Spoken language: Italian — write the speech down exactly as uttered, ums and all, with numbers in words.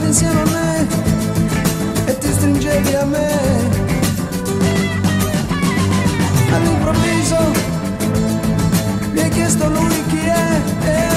sia non è, e ti stringevi a me. All'improvviso mi hai chiesto lui chi è,